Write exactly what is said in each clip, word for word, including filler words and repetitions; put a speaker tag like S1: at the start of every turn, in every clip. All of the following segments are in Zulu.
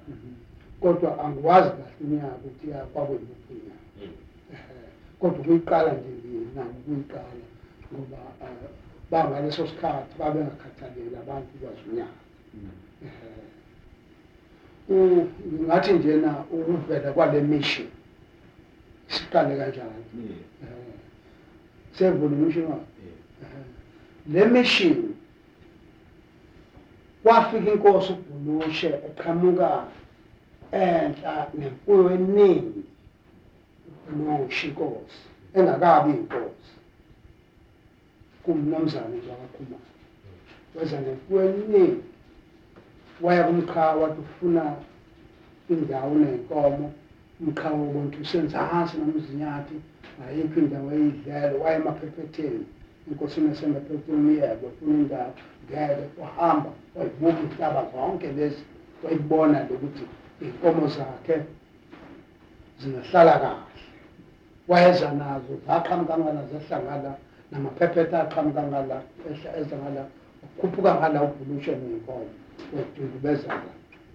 S1: kodwa angiwazi kahle unyaka ukuthi kwakwemuphi unyaka kodwa kuyiqala nje nami kuyiqala ngoba bangaleso sikhathi babengakhathaleli abantu bazunyaka ngathi njena ukuvela kwale mission siqale kanjani sevula mission le mission kwafika inkosi uBhulushe eqhamuka enhla nemfuyo eningi uBhulushe inkosi engakabi inkosi kumnumzane wakwaKhumalo weza nemfuyo eningi waya kumqhawe wathi ufuna indawo nenkomo umqhawe wonke usenzansi nomzinyathi ayikho indawo eyidlelo waye emaphephetheni inkosi nesemaphetheni yebo ufuna indawo ngeke uhamba wayibuka inhlaba zonke lezi wayibona ukuthi inkomo zakhe zingahlala kahle wayeza nazo zaqhamuka ngala zehlangala namaphephetha aqhamuka ngala ehla ngala ukhuphuka ngala uBhulushe nenkomo wedungubezana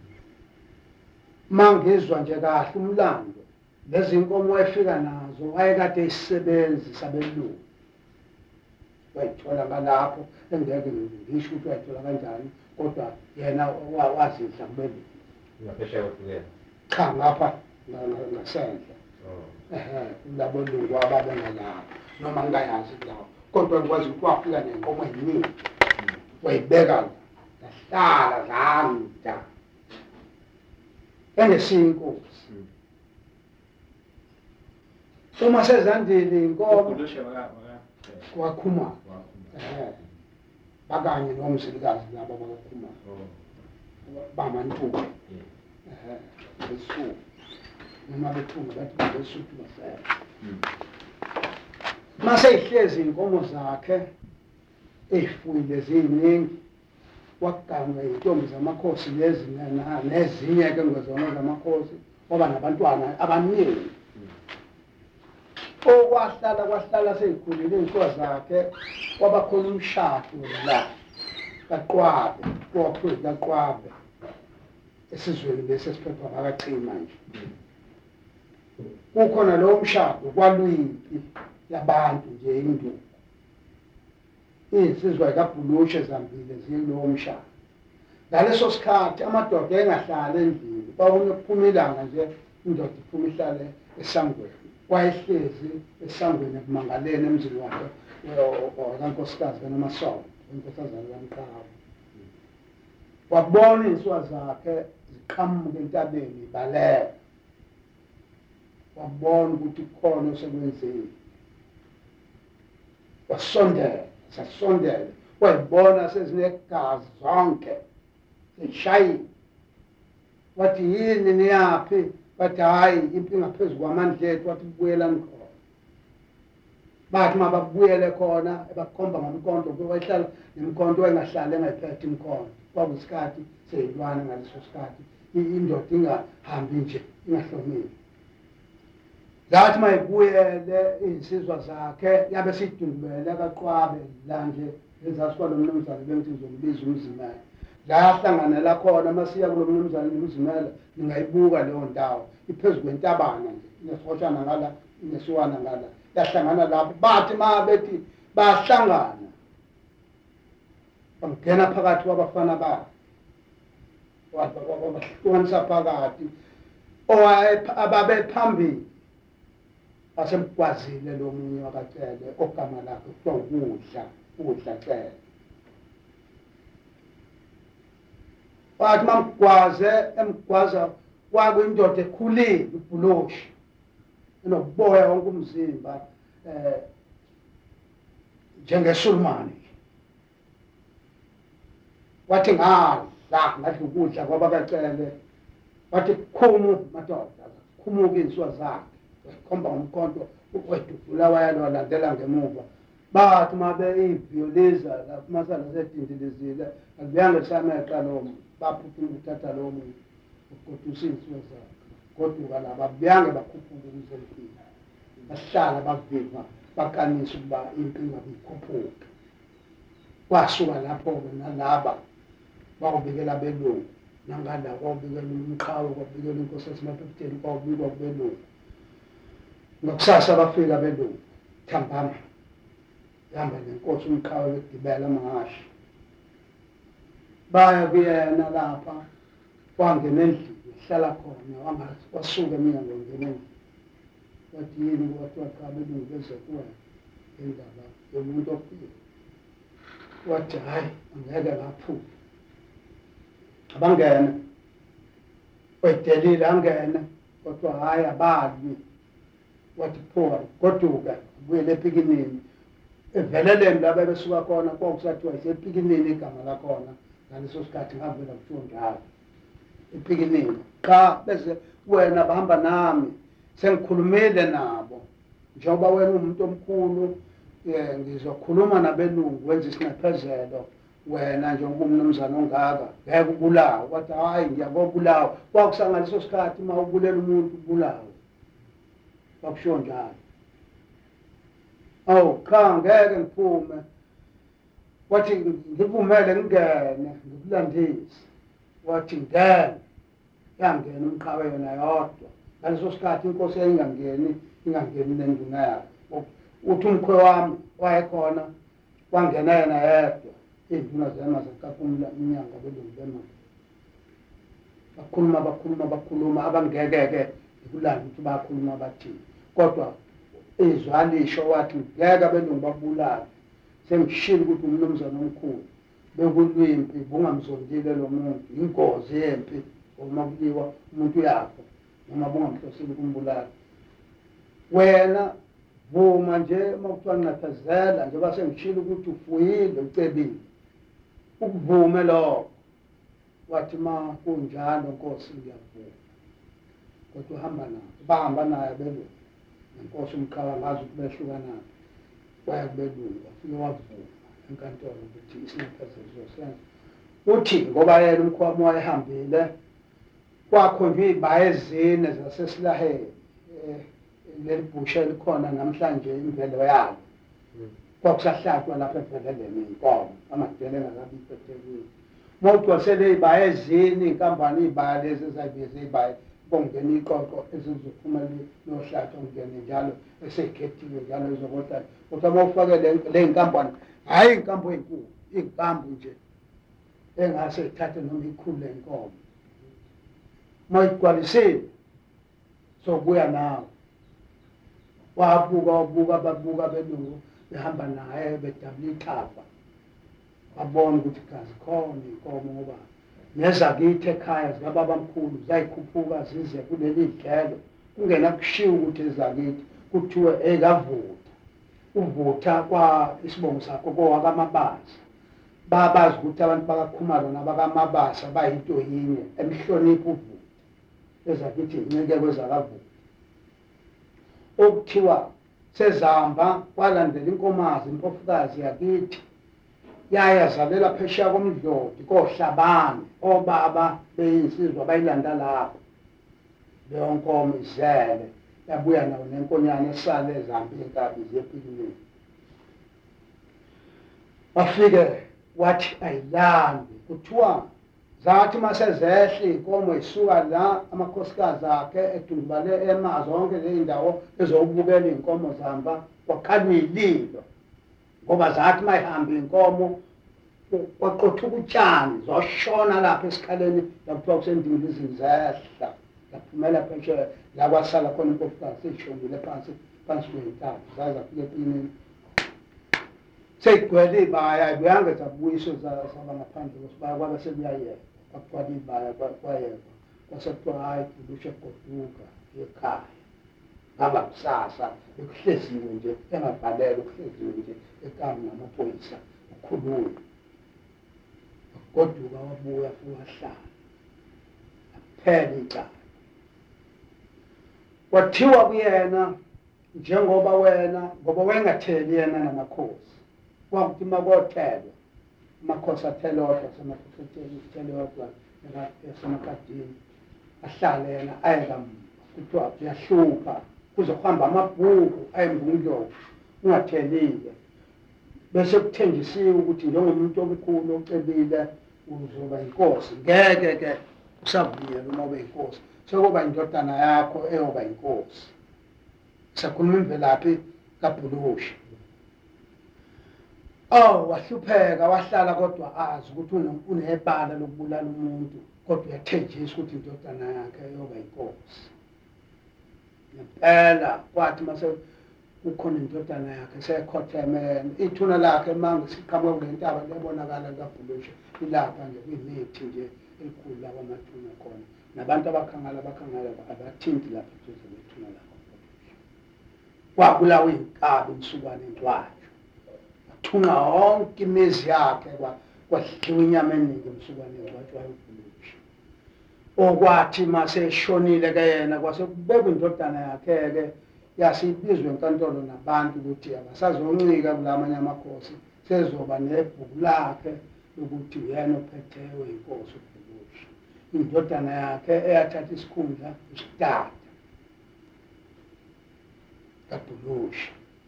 S1: mangizwa nje kahle umlando lezi inkomo wayefika nazo wayekade isisebenzi sabelungu wayithola ngalapho engeke ngisho ukuthi wayithola kanjani kodwa yena wazidla kubeli
S2: ngaphesheya kwethukela
S1: cha ngapha ngasendla ehe labo lungu ababengalapho noma ngingayazi lawo kodwa ngikwazi ukuthi wafika nenkomo eziningi wayibeka hlala zanda engesinkosi uma sezandile inkomo kwaKhumalo eh bakanye nomzilikazi labo bakwaKhumalo bamantuba eh besu noma bethunga bathi besuthu basaya mase ihlezi inkomo zakhe ezifuyile ziningi wakuganga intombi zamakhosi lezi nezinye ke ngezona zamakhosi ngoba nabantwana abaningi okwahlala kwahlala seyikhulile inhlwa zakhe kwabakhona umshado la kaQwabe kwaphula kaQwabe esizweni lesi esiphethwa abakachima nje kukhona lo mshado kwalwimpi yabantu nje induku insizwa kaBhulushe zambile zilo mshado ngaleso sikhathi amadoda engahlala endlini bawona ukuphuma ilanga nje indoda iphuma ihlale esangweni wayehlezi esangweni kumangalene emzini wakhe okankosikazi kaNomasonto inkosazana kaMqhawe wabona insizwa zakhe ziqhamuka entabeni ibaleka wabona ukuthi khona osekwenzile wasondela sasondela wayibona sezinegazi zonke zishayile wathi yini niyaphi bathi hayi impi ngaphezulu kwamandla ethu wathi kubuyela khona bathi mababuyele khona ebakhomba ngomkhonto kwehlala nemkhonto engahlala engayiphethe imkhonto kwakusikhathi seyilwana ngaleso sikhathi indoda ingahambi nje ingahlomile zathi mayibuyele insizwa zakhe yabe sidundubele kaQwabe la nje ezasikwalo mnumzane bemthizo kubiza umzimela la hlangana la khona masiya kulo mnumzane umzimela ningayibuka leyo ndawo iphezulu kwentabana nje nesihoshana ngala nesiwana ngala yahlangana lapho bathi mabethi bahlangana bangena phakathi kwabafana bakhe wabahlukanisa phakathi ababe phambili asemgwazile lo munye wakacele ogama lakhe kuthiwa ukudla ukudla cele wathi mamgwaze emgwaza kwakuyindoda ekhulile uBhulushe enoboya wonke umzimba eh njengeSulumane wathi ngadla ngathi ukudla kwabakacele wathi khumu madoda khumuke insizwa zakhe khomba ngomkhonto wedubula wayalo landela ngemuva bathi mabe ivioleza la masala sedindilizile akuyanga sameqa lo baphuthuma ukuthatha lo muntu ugodusisa insizwa kodwa laba byange bakhuphuka umzempilo bahlala baviva bakanisa ukuba impilo ikhuphuke kwasuka lapho nalaba bakubekela belungu nangala kwabikela umqhawe kwabikela inkosi yasemapheteni kwabikwa kubelungu ngokusasa bafika belungu thambama hamba nenkosi umqhawe begibela amangashi baya kuyena lapha wangena endlini ehlala khona wangathi wasuka eminyango ngene wathi yini wathi cha belungu bese kuwena indaba yomuntu ofile wathi hayi angeke ngaphupha abangena wedelile angena kodwa hayi ababi wathi phoka goduka buyele epikinini eveleleni laba besuka khona kwakusathiwa isepikinini igama lakhona ngaleso sikhathi ngavela kuthiwa njalo epikinini cha bese wena bahamba nami sengikhulumile nabo njengoba wena umuntu omkhulu ngizokhuluma nabelungu wenza isinxephezelo wena njengoba umnumzana ongaka ngeke ubulawa wathi hayi ngiyakubulawa kwakusangaleso sikhathi uma ubulela umuntu ubulawa kwakusho njalo awu cha ngeke ngiphume wathi ngivumele ngingene ngikulandise wathi ngene yangena umqhawe yona yodwa ngaleso sikhathi inkosi yayingangeni ingangeni nenduna yakhe uthi umkhwe wami wayekhona wangena yena yedwa induna zema zakaphumula inyanga belungu bemali bakhuluma bakhuluma bakhuluma abangeke-ke kulanda ukuthi bakhuluma bathini kodwa izwa lisho wathi ngeke abelungu babulala sengishilo ukuthi umnumzana omkhulu bekulwimpi bungamzondile lo muntu ingozi yempi uma kuliwa umuntu uyafa noma bungamhlosile ukumbulala wena vuma nje makuthiwa ngingathazela njengoba sengishilo ukuthi ufuyile ucebile ukuvume lokho wathi ma kunjalo nkosi ngiyavuma kodwa uhamba naye bahamba naye abelungu nenkosi umqhawe ngazi ukuthi behlukana waya kubelungu wafike wavuma enkantolo ukuthi isinxephezelo sizosenza uthi ngoba yena umkhwami wayehambile kwakhonjwe iy'baya ezine zasesilaheni leli bhusha elikhona namhlanje imvelo yalo kwakusahlatshwa lapha eveleleni iy'nkomo amadele engakabikho eThekwini uma ugcwasele iy'baya ezine iy'nkampani iy'baya lezi ezayibiza iy'baya kongena iqoqo ezizophuma nohlatshwa ngene njalo esey'khethiwe njalo ezokohlala kodwa uma ufake le y'nkampani hhayi iy'nkambo ey'nkulu iy'nkambo nje engase y'thathe noma ikhulu ley'nkomo uma igcwalisile sobuya nawe wabuka wabuka babuka belungu behamba naye bedabula ithapha babona ukuthi gazi khona iy'nkomo ngoba nezakithi ekhaya zikababamkhulu zayikhuphuka zize kuleli dlelo kungena kushiwo ukuthi ezakithi kuthiwe ekavutha uvutha kwa isibongo sakho kowakamabazi babazi ukuthi abantu bakakhumalo nabakamabasa bayinto yinye emhlonipha uvutha ezakithi incike kwezakavutha okuthiwa sezihamba kwalandela inkomazi impofukazi yakithi yayazalela phesheya komdlodi kohlabane obaba beyinsizwa bayilanda lapho leyo nkomo izele yabuya nawo nenkonyane esale ezihamba iy'nkabi zepikinini wafike wathi ayilambi kuthiwa zathi masezehle iy'nkomo yisuka la amakhosikazi akhe edundubale ema zonke ley'ndawo ezokubukela iy'nkomo zihamba kwakhalwa iy'lilo ngoba zathi mayihamba iy'nkomo kwaqothuka utshani zoshona lapha esikhaleni lakuthiwa kusendingilizini zehla yaphumela phesheya la kwasala khona inkosikazi seyishonile phansi phansi kwey'ntambo zaze zafika epinini seyigcwele iy'baya ayibuyanga zabuyiswe zaba ngaphandle kwesibaya kwabe sekuyayeka kwagcwala iy'baya kwayekwa kwasekuthiwa hhayi ulusha goduka ekhaya ngaba kusasa ekuhleziwe nje engavalelwe kuhleziwe nje ekami namaphoyisa ukhulume goduka wabuya futhi wahlala aphela icala wathiwa kuyena njengoba wena ngoba wengatheli yena namakhosi kwakuthi makothelwa amakhosi athelodwa semathelodwa esemakadini ahlale yena ayeka kuthiwa uyahlupha kuzohamba amabhuku ayembunglovu ungathelile bese kuthenjisiwe ukuthi njengomuntu omkhulu ocebile uzoba inkosi ngeke ke usavuyela uma ube inkosi sekuba indodana yakho eyoba inkosi sakhuluma imvelaphi kaBhulushi. Oh wahlupheka wahlala kodwa azi ukuthi unebala lokubulala umuntu kodwa uyathenjiswa ukuthi indodana yakhe eyoba inkosi. Ngempela kwathi mase kukhona indodana yakhe sekhotheme ithuna lakhe manje siqhamuka kule ntaba lebonakala kaBhulushi ilapha nje kwimithi nje elikhulu la kwamathuna khona nabantu abakhangala abakhangala abathinti lapha eduze nethuna lakho. Kwabulawa inkabi umsukwane entwayo thunga wonke imizi yakhe kwadliwa inyama eningi umsukwane wathi wayoBhulushi. Okwathi mase eshonile ke yena kwase kubekwa indodana yakhe ke yasibizwe enkantolo nabantu ukuthi abasazoncika kulamanye amakhosi sezoba nebhuku lakhe ukuthi uyena ophetheyo inkosi uBhulushi. Indodana yakhe eyathatha isikhundla isitata kaBhulushi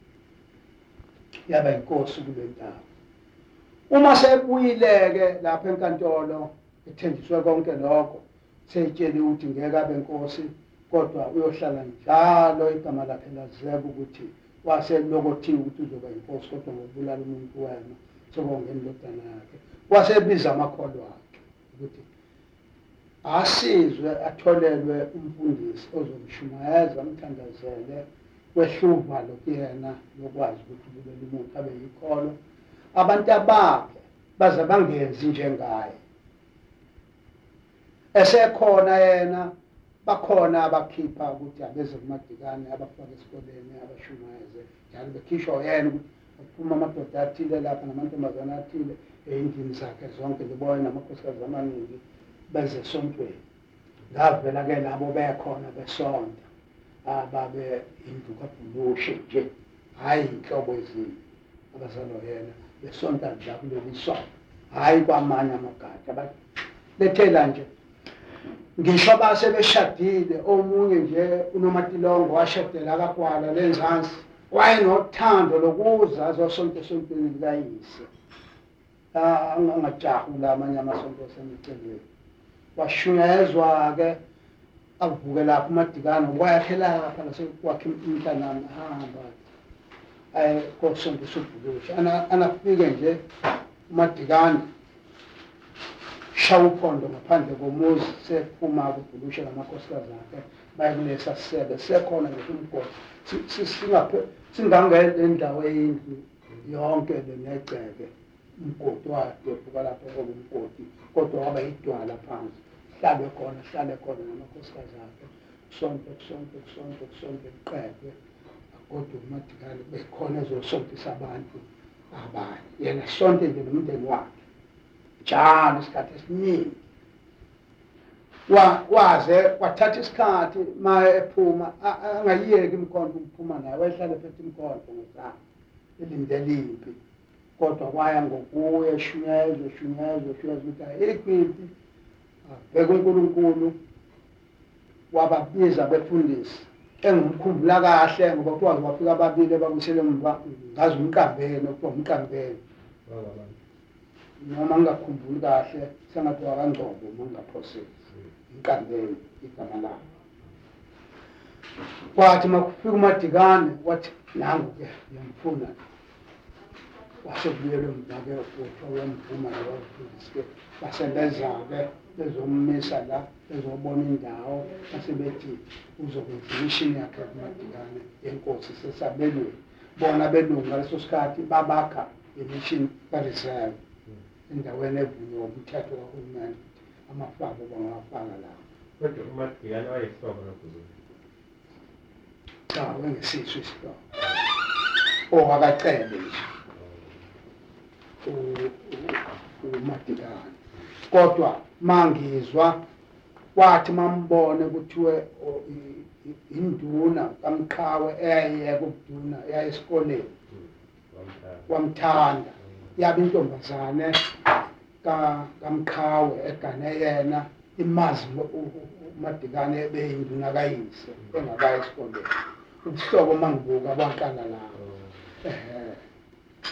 S1: yaba inkosi kule ndawo. Uma sebuyileke lapha enkantolo ethenjiswe konke lokho seyitshela ukuthi ngeke abe inkosi kodwa uyohlala njalo igama lakhe lazeka ukuthi waselokothiwe ukuthi uzoba inkosi kodwa ngokubulala umuntu wena sokongena indodana yakhe. Wasebiza amakholo akhe ukuthi asizwe atholelwe umfundisi ozomshumayeza amthandazele kwehluva lokuyena lokwazi ukuthi ubulala umuntu abe yikholo abantu abakhe baze bangenzi njengaye. Esekhona yena bakhona abakhipha ukuthi abeze kumadikane abafaka esikoleni abashumayeze njalo bekhishwa yena ukuthi aphuma amadoda athile lapha namantombazane athile ey'ndlini zakhe zonke libone namakhosikazi amaningi beze esontweni. Ngavela ke labo bekhona besonta ababe indlu kaBhulushi nje hhayi inhlobo ezinye abazalwa yena besonta nje kuleli sonto hhayi kwamanye amagadi abethela nje. Ngisho base beshadile omunye nje uNomatilongo washadela kaGwala lenzansi wayenothando lokuza azosonto esontweni likayise angajahula amanye amasonto asemeceleni. Washunyayezwa-ke avuke lapho umadikane kwakhe lapha nasekwakhe umntanami ahamba aye kosonto esoBhulushi anafike nje umadikane shawu uphondo ngaphandle komuzi sephuma kuBhulushi namakhosikazi akhe baye kulesa sisebe sekhona nje umgodi singangena endaweni yonke lenegceke umgodi wadebuka lapho okumgodi kodwa waba yidwala phansi hlale khona hlale khona namakhosikazi akhe kusonto kusonto kusonto kusonto liqedwe kodwa umadikane bekhona ezosontisa abantu abanye yena sonke nje nomndeni wakhe njalo isikhathi esiningi. Waze wathatha isikhathi ma ephuma angayiyeki imkhonto ukuphuma naye wayehlala phethe imkhonto ngezakhe elindele impi kodwa kwaya ngokuya eshunyayezwa eshunyayezwa eshunyayezwa ukuthi ayikho impi abheka uNkulunkulu wababiza befundisi engimkhumbula kahle ngoba kwazi wafika ababili ababuyisele emva ngazi umqambeni okuthiwa umqambeni noma ngingakhumbuli kahle sengathi wakangcobo uma ngingaphoseli inkambeni igama lakho. Kwathi makufika umadikane wathi nangu-ke ngiyamfuna wasekubuyelwe mva-ke uthiwa uyamvuma lowafundisi-ke basebeza-ke bezommisa la bezobona indawo basebethi uzokwenza imishini yakhe kumadikane yenkosi sesabelweni. Bona abelungu ngaleso sikhathi babakha imishini kaReserve endaweni evunywa umthetho kahulumeni amafako bangawafaka lapho.
S2: Kodwa umadikane wayesihlobo noBhulushi?
S1: Cha, wengesiso isihlobo owakacele nje umadikane kodwa mangizwa kwathi mambone kuthiwe induna kaMqhawe eyayiyeka ubuduna eyayesikoleni wamthanda yaba intombazane kaMqhawe egane yena imazi umadikane ebeyinduna kayise engakayi esikoleni. Ubuhlobo mangibuka baqala lapho ehe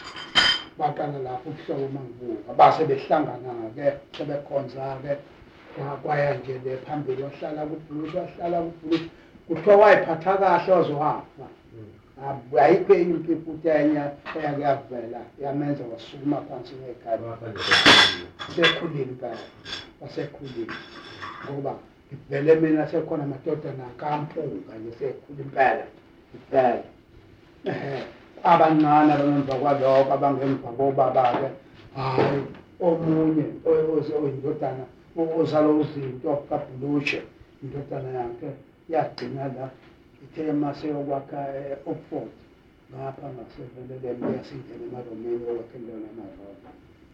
S1: baqala lapho ubuhlobo mangibuka base behlangana-ke sebekhonza-ke wakwaya nje le phambili wahlala kubhulushi wahlala kubhulushi kuthiwa wayiphatha kahle wazowafa ayikho impi futhi enye eyake yavela yamenza wasukuma phansi ngekhaya sekhulile impela wasekhulile ngoba vele mina sekhona amadodana kampunga nje sekhula impela impela ehe abancane abangemva kwalokho abangemva kobaba-ke hhayi omunye oyindodana ozala uzinto kabhulushe indodana yakhe yagcina la ithe mase yokwakha e-Oxford ngapha ngaseveleleni yasingena emaromeni okwakhe lona emaroma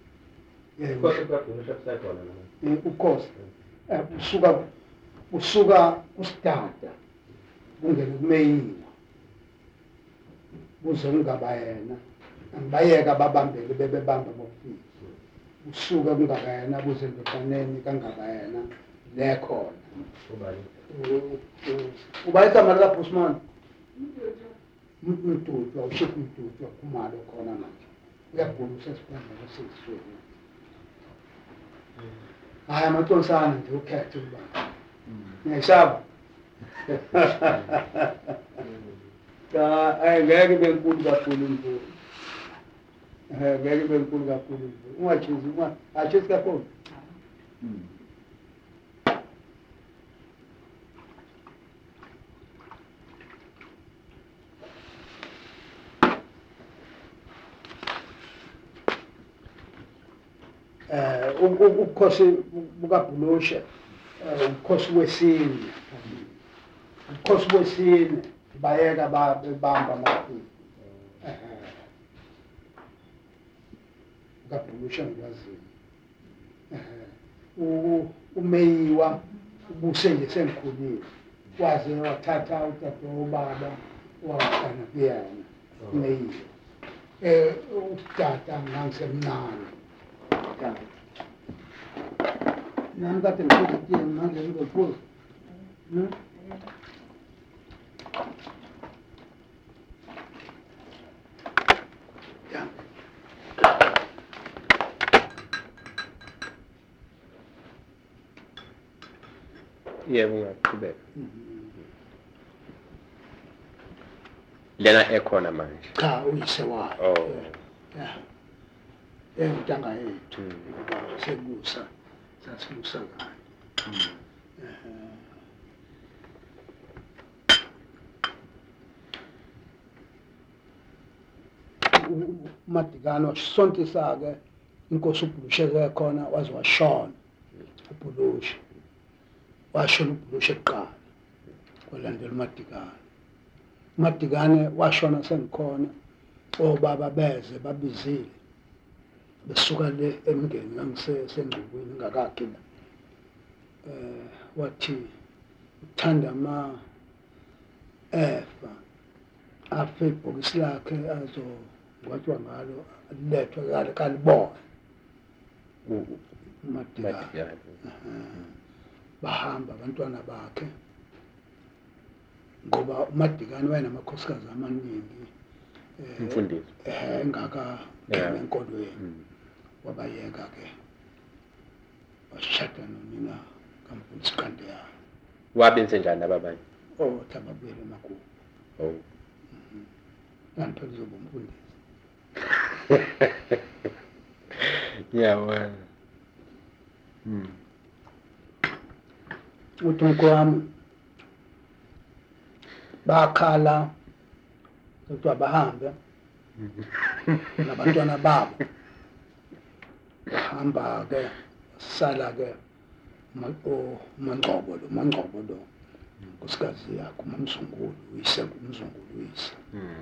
S1: ukhosi usuka usuka kusidada kungene kumeyiwa kuze kungaba yena angibayeka babambele bebebamba bofika usuka kungaba yena kuze ndodaneni kangaba yena le khona ubayisa mali kaBusman umdudu awushiphi umdudu kumalo khona manje uyagula usesibhedlela sesizweni hayi amantonsana nje ukhethe ubaba ngiyashaba cha ayengeke benkulu kakhulu imfuyo ngeke benkulu kakhulu imfuyo ungachizi uma achizi kakhulu eh ukukhosi bukaBhulushe ukhosi wesine ukhosi wesine bayeka babamba amakhulu eh kaBhulushe ngiyazini eh umeyiwa ubuse nje sengikhulile waze wathatha utata wobaba waqana kuyena umeyiwa eh utata ngangisemncane nami kade ngikuthi manje ngizophuza ya
S3: yebo ngaqhubeka lena ekhona manje
S1: cha uyise wayo
S3: oh
S1: ya entanga yethu sekusa sasimusa kahle uMadikane sonke-ke inkosi uBhulushe khona waze washona uBhulushe washona uBhulushe kuqala kwalandela uMadikane uMadikane washona sengikhona obaba beze babizile besuka le emngeni ngangisesengcukwini ngakakhe la eh wathi uthanda ama efa afa ibhokisi lakhe azo ngwathwa ngalo lethwa kale kalibona uMadikane bahamba abantwana bakhe ngoba uMadikane wayenamakhosikazi amaningi
S3: umfundisi
S1: eh engaka enkolweni wabayeka ke washada nomina kaMfundisi Kandeya
S3: wabenze njani ababanye
S1: oh tababuyele emakhulu
S3: oh
S1: nanto lizoba umfundisi
S3: yabona mm
S1: uthunko wami bakhala ukuthi abahambe nabantwana babo hamba ke sala ke uMangcobo lo uMangcobo lo nkosikazi yakho uMsungulu uyise uMsungulu uyise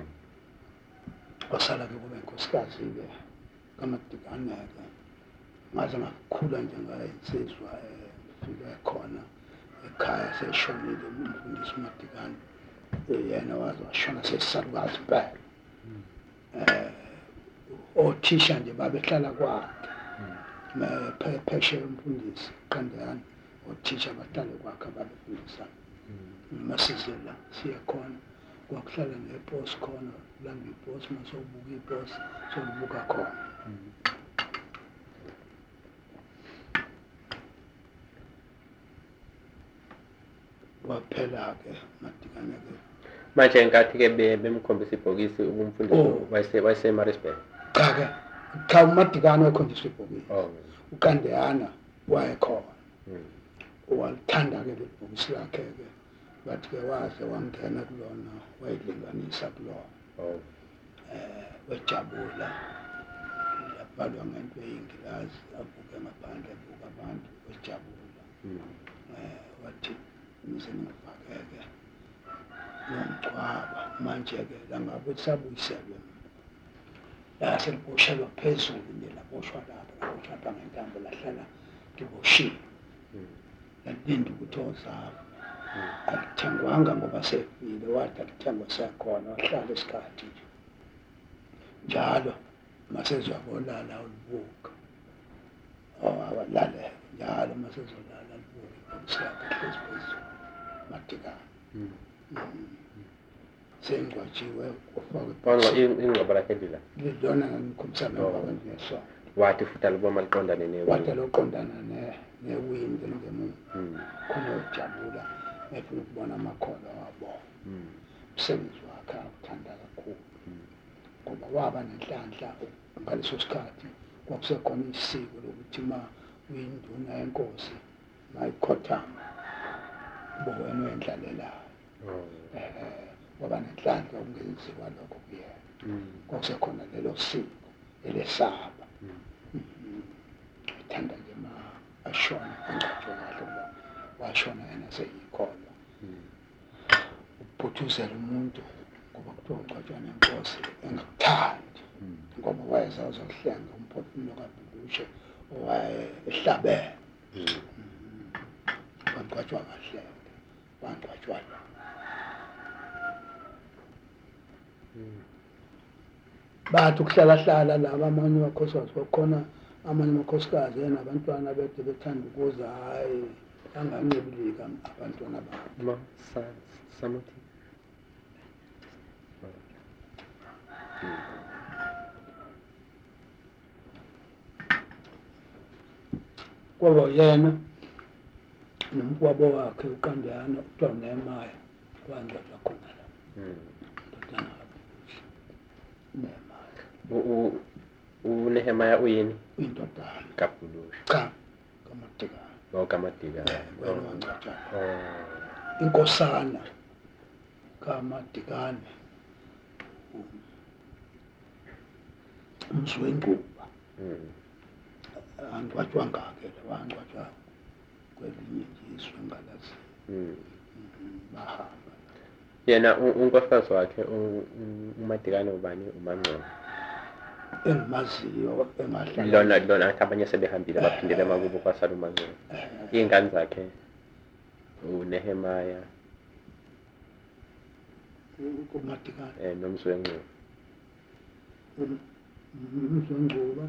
S1: wasala ke kube nkosikazi ke kaMadikane ke ngaze ngakhula nje ngayisizwa fika khona ekhaya seshonile umfundisi uMadikane yena waze washona sesalukazi impela eh othisha nje babehlala kwakhe pheshe umfundisi Kandeyani othisha bahlale kwakhe babefundisa masizela siya khona kwakuhlala neposi khona la ngeposi masobuka iposi sobuka khona kwaphela-ke Madikane-ke.
S3: Manje nkathi-ke bemkhombisa ibhokisi umfundisi
S1: Oh.
S3: wayesemarisburg.
S1: Cha-ke cha uMadikane wayekhonjiswa ibhokisi.
S3: Oh.
S1: uKandeyana wayekhona.
S3: Mm.
S1: Walithanda-ke leli bhokisi lakhe-ke bathi-ke waze wangena kulona wayilinganisa kulona.
S3: Oh.
S1: Eh wejabula yabhalwa ngento eyingilazi abuke ngaphandle abuka abantu wejabula.
S3: Mm.
S1: Eh wathi ngize ngifake-ke nomcwaba manje-ke la ngabe sabuyiselwe la seliboshelwa phezulu nelaboshwa lapha laboshwa lapha ngentambo lahlala liboshiwe.
S3: Mm.
S1: Lalinde ukuthi ozapha alithengwanga ngoba sefile wathi alithengwa sekhona wahlala isikhathi nje njalo masezwabolala ulibuka awalalela njalo masezolala libuka ibhokisi lakhe hlezi phezulu Madikane.
S3: Mm.
S1: Sengcwatshiwe kufakwe
S3: Bongo ingcwaba lakhe lila.
S1: lilona ngikhombisa njengoba ngesona
S3: Wathi futhi aliboma liqondane newe.
S1: wathi loqondana newindi ngemuva
S3: Mm.
S1: khona ujabula efuna ukubona amakhono wabo.
S3: Mm.
S1: Umsebenzi wakhe awuthanda kakhulu
S3: Mm.
S1: ngoba waba nenhlanhla ngaleso sikhathi kwakusekhona isiko lokuthi ma uyinduna yenkosi mayikhothama bokwena wendlalelayo.
S3: Oh.
S1: Eh waba nenhlanhla ukungenziwa lokho kuyena.
S3: Mm.
S1: Kwakusekhona lelo siko elesaba.
S3: Mm.
S1: Ethanda nje ma ashona angcwatshwe kahle ngoba washona yena seyikholwa.
S3: Mm.
S1: Ukuphuthuzela umuntu ngoba kuthiwa ugcwatshwa nenkosi engakuthandi
S3: Mm.
S1: ngoba wayeza uzohlenga umphefumulo kaBulushe owayehlabene.
S3: Mm.
S1: Wagcwatshwa kahle wangcwatshwa la.
S3: Mm.
S1: Bathi ukuhlalahlala laba amanye amakhosikazi bakhona amanye amakhosikazi yena abantwana bethu bethanda ukuza hayi angancibilika abantwana babo.
S3: Ma sa samuthi. Mm.
S1: Kwaba yena nomkwabo wakhe uKandeyana kuthiwa Nehemaya wangcwatshwa khona la.
S3: Mm.
S1: Ndodana kaBulushe Nehemaya
S3: U uNehemaya uyini?
S1: uyindodana
S3: kaBulushe.
S1: cha kaMadikane
S3: Oh kaMadikane.
S1: wena wangcwatshwa
S3: Oh.
S1: inkosana kaMadikane umzwenguba
S3: Mm.
S1: angcwatshwa ngake wangcwatshwa kwelinye izwe ngalazi
S3: Mm.
S1: bahamba
S3: Yena u- unkosikazi wakhe u- u- uMadikane ubani uMangcobo.
S1: engimaziyo engahlala
S3: Lona lona athi abanye sebehambile baphindele emakubo kwasala uMangcobo. Iy'ngane zakhe uNehemaya
S1: kuMadikane
S3: eh noMzwenguba.
S1: umzwenguba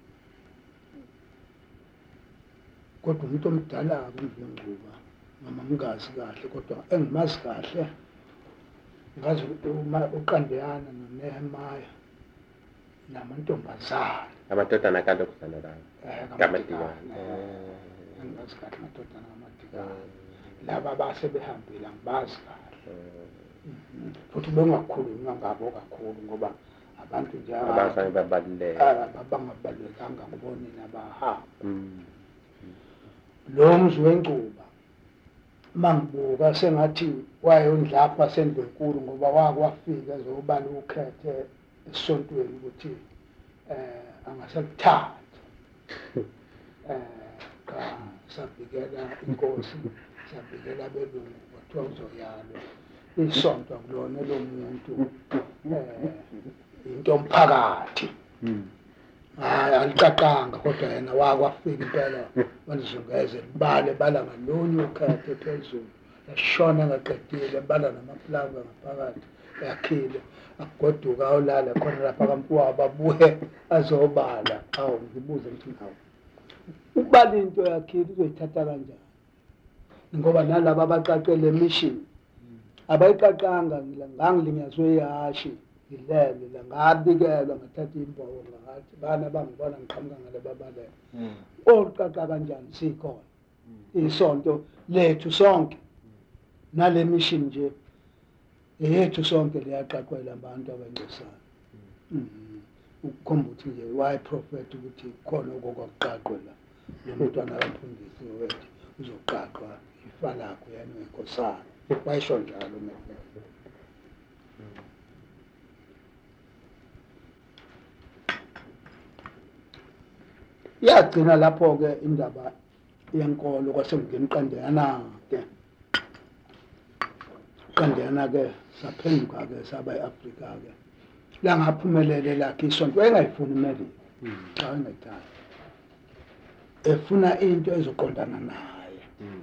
S1: kodwa umuntu omdala-ke umzwenguba noma ngingazi kahle kodwa engimazi kahle ngazi ukuthi uma- uKandeyana noNehemaya namantombazana
S3: Amadodana kalokuzana lawo.
S1: eh,
S3: kaMadikane.
S1: eh, engimazi kahle amadodana kaMadikane laba base behambile angibazi kahle
S3: Eh,
S1: futhi bengakhulunywa ngabo kakhulu ngoba abantu nje
S3: abazange babaluleke.
S1: abangabalulekanga ngobonina bahamba.
S3: Mm.
S1: Lo mzwenguba mangibuka sengathi wayondlapha sendlunkulu ngoba wakwafika ezobala ukhethe esontweni ukuthi eh angaselithatha eh ka sabikela inkosi sabikela belungu kwathiwa uzoyalwa isonto kulona lo muntu eh into omphakathi.
S3: Mm.
S1: Hayi alicaqanga kodwa yena wakwafika impela walizungeze libale bala ngalonye ukhethe phezulu yashona ngaqedile bala namaflanga ngaphakathi yakhile agoduka awulala khona lapha kaMpwaba abuye azobala awu ngibuze ngithi nawo ukubala into yakhile uzoyithatha kanjani ngoba nalabo abaqaqele mission abayiqaqanga ngangilinyazwe ihashi ngilele la ngabikelwa ngathatha imbobo ngathi bana bangibona ngiqhamuka ngale babalela oqaqa kanjani sikhona isonto lethu sonke nale mission nje yethu sonke liyaqaqwela abantu abangcosana ukukhomba ukuthi nje why prophet ukuthi khona okwakuqaqwe la lo mntwana kamfundisi wethu uzoqaqwa ifa lakho yena enkosana wayisho njalo manje yagcina lapho-ke indaba yenkolo kwasengena iqandeyana-ke iqandeyana-ke saphenduka-ke saba i-Afrika-ke la ngaphumelele lakhe isonto wayengayifuni imelika cha wayengayithandi efuna into ezoqondana naye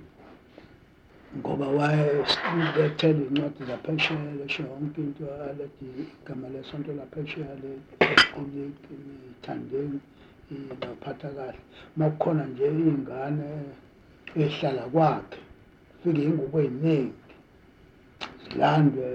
S1: ngoba wayelethela iy'ncwadi zaphesheya lesho yonke into alethi igama lesonto laphesheya lithandeni baphatha kahle uma kukhona nje iy'ngane ey'hlala kwakhe fike iy'ngubo ey'ningi zilandwe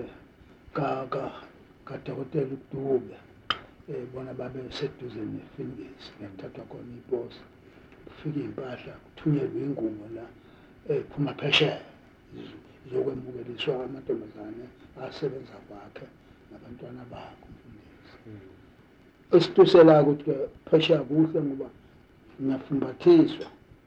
S1: kadokotela uDube bona babe seduze neFingisi nekuthathwa khona iposi kufike iy'mpahla kuthunyelwe iy'ngubo la ey'phuma phesheya zokwemukeliswa amantombazane asebenza kwakhe nabantwana bakhe umfundisi esitusela ukuthi phesheya kuhle ngoba ngiyafumbathiswa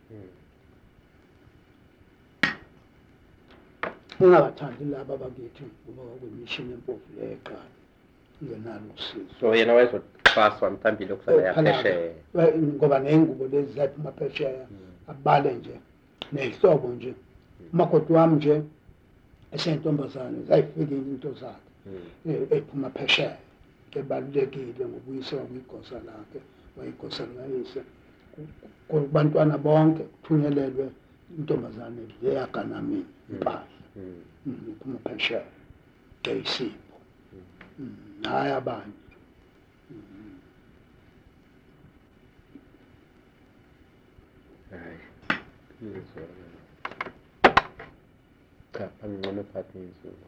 S1: ungabathandi laba bakithi ngoba kwemishini empofu leqala ngenalo usizo
S3: so yena wayezoxhaswa mhlawumbe lokusala yaphesheya
S1: ngoba ney'ngubo lezi zaphuma phesheya abale nje ney'hlobo nje umakoti wami nje eseyintombazane zayifike into zakhe ephuma phesheya ebalulekile ngokuyise kwakuyigosa lakhe wayigosa likayise kubantwana bonke kuthunyelelwe intombazane leyaganamini impahla iphuma phesheya eyisipho hayi abanye
S3: hayi cha angcono phathi ngesuku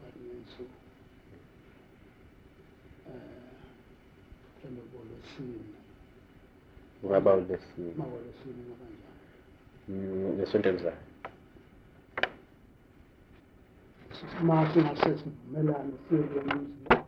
S1: Bolosini.
S3: Ungaba ulesini.
S1: Mawolosini kanjani?
S3: Mm, lesonto elizayo.
S1: Mase ngase sivumelane siye emizini.